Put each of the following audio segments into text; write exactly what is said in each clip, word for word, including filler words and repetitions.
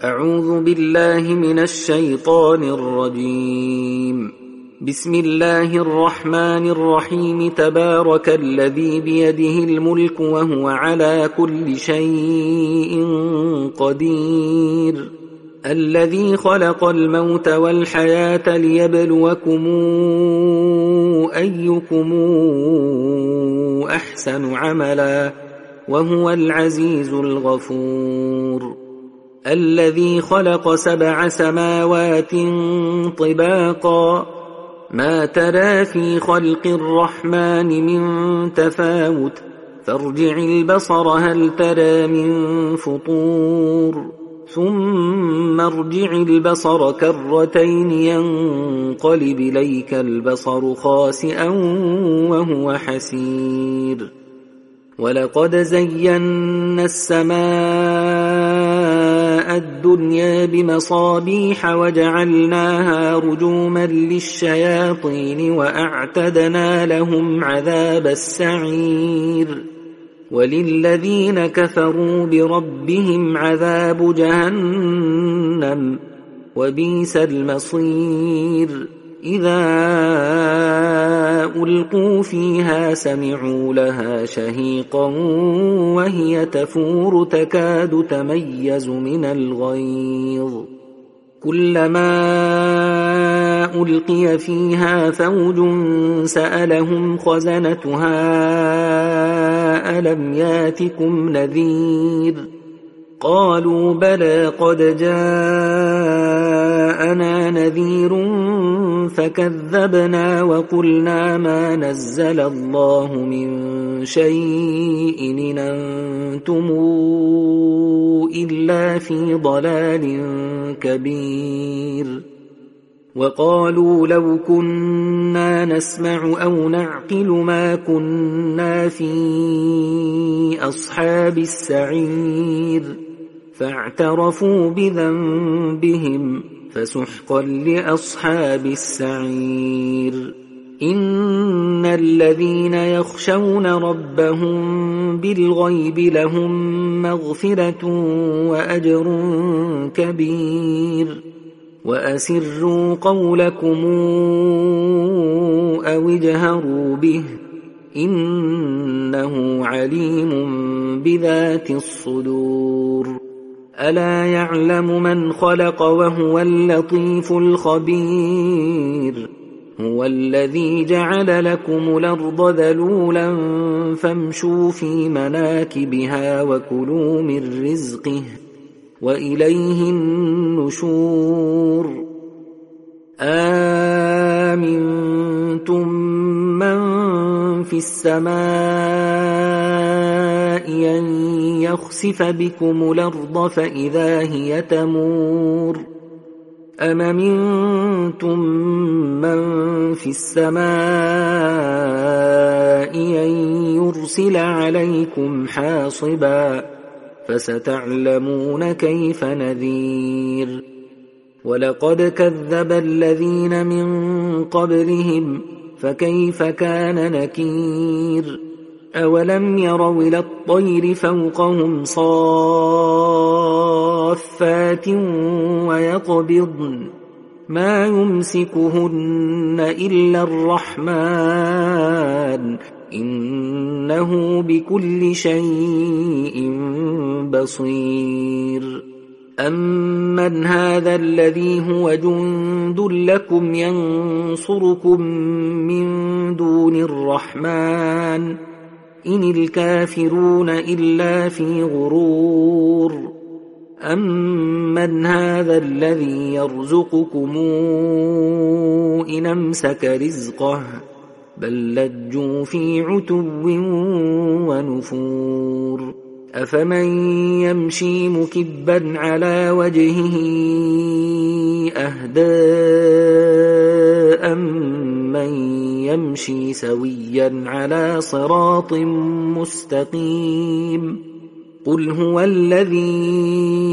أعوذ بالله من الشيطان الرجيم. بسم الله الرحمن الرحيم. تبارك الذي بيده الملك وهو على كل شيء قدير. الذي خلق الموت والحياة ليبلوكم أيكم أحسن عملا وهو العزيز الغفور. الذي خلق سبع سماوات طباقا ما ترى في خلق الرحمن من تفاوت فارجع البصر هل ترى من فطور ثم ارجع البصر كرتين ينقلب إليك البصر خاسئا وهو حسير. ولقد زينا السماء الدنيا بمصابيح وجعلناها رجوما للشياطين وأعتدنا لهم عذاب السعير. وللذين كفروا بربهم عذاب جهنم وبئس المصير. إذا ألقوا فيها سمعوا لها شهيقا وهي تفور تكاد تميز من الغيظ. كلما ألقي فيها فوج سألهم خزنتها ألم ياتكم نذير قالوا بلى قد جاءنا نذير فكذبنا وقلنا ما نزل الله من شيء إن أنتم إلا في ضلال كبير. وقالوا لو كنا نسمع أو نعقل ما كنا في أصحاب السعير فاعترفوا بذنبهم فسحقا لأصحاب السعير. إن الذين يخشون ربهم بالغيب لهم مغفرة وأجر كبير. وأسروا قولكم أو اجهروا به إنه عليم بذات الصدور. ألا يعلم من خلق وهو اللطيف الخبير. هو الذي جعل لكم الأرض ذلولا فامشوا في مناكبها وكلوا من رزقه وإليه النشور. آمنتم من في السماء أن يخسف بكم الأرض فإذا هي تمور أم أمنتم من في السماء أن يرسل عليكم حاصبا فستعلمون كيف نذير. ولقد كذب الذين من قبلهم فكيف كان نكير. أولم يروا إلى الطير فوقهم صافات ويقبضن ما يمسكهن إلا الرحمن إنه بكل شيء بصير. أمن هذا الذي هو جند لكم ينصركم من دون الرحمن إن الكافرون إلا في غرور. أمن هذا الذي يرزقكم إن أمسك رزقه بل لجوا في عتو ونفور. أفمن يمشي مكبا على وجهه أهدى أمن يمشي سويا على صراط مستقيم. قل هو الذي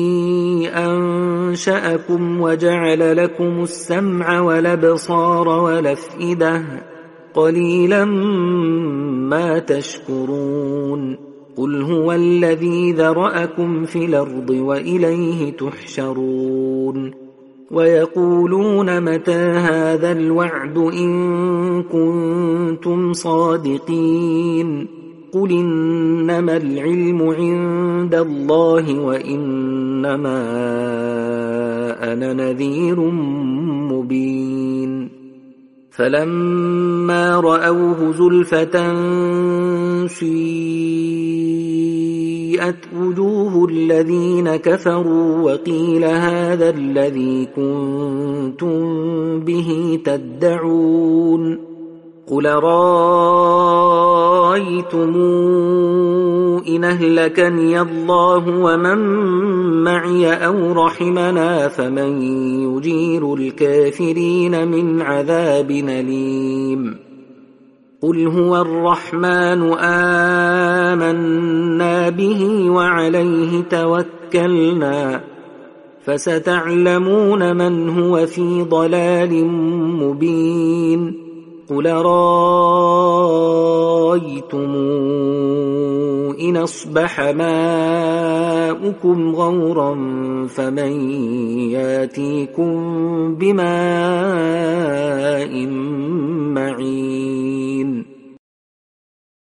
أنشأكم وجعل لكم السمع والأبصار والأفئدة قليلا ما تشكرون. قل هو الذي ذرأكم في الأرض وإليه تحشرون ويقولون متى هذا الوعد إن كنتم صادقين قل إنما العلم عند الله وإنما أنا نذير مبين فلما رأوه زلفة سيئت وجوه الذين كفروا وقيل هذا الذي كنتم به تدعون قل رأيتم إن أهلكني الله ومن معي أو رحمنا فمن يجير الكافرين من عذاب أليم قل هو الرحمن آمنا به وعليه توكلنا فستعلمون من هو في ضلال مبين قل رأيتم إن أصبح ماؤكم غورا فمن ياتيكم بماء معين